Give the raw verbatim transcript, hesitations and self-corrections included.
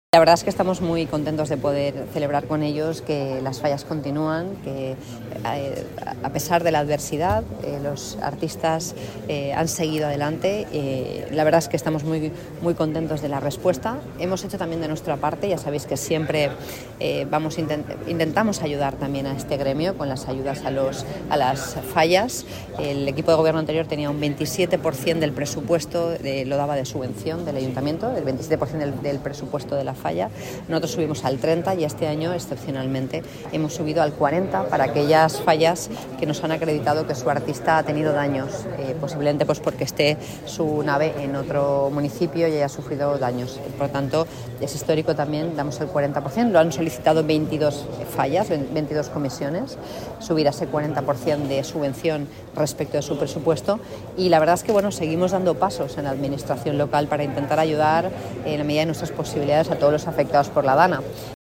La verdad es que estamos muy contentos de poder celebrar con ellos que las fallas continúan, que eh, a pesar de la adversidad eh, los artistas eh, han seguido adelante. Eh, la verdad es que estamos muy, muy contentos de la respuesta. Hemos hecho también de nuestra parte, ya sabéis que siempre eh, vamos intent intentamos ayudar también a este gremio con las ayudas a, los, a las fallas. El equipo de gobierno anterior tenía un veintisiete por ciento del presupuesto, de, lo daba de subvención del ayuntamiento, el veintisiete por ciento del, del presupuesto de la falla. Nosotros subimos al treinta y este año, excepcionalmente, hemos subido al cuarenta para aquellas fallas que nos han acreditado que su artista ha tenido daños, eh, posiblemente pues porque esté su nave en otro municipio y haya sufrido daños. Por lo tanto, es histórico también, damos el cuarenta por ciento, lo han solicitado veintidós fallas, veintidós comisiones, subir a ese cuarenta por ciento de subvención respecto de su presupuesto, y la verdad es que bueno, seguimos dando pasos en la administración local para intentar ayudar en la medida de nuestras posibilidades a todos los afectados por la Dana.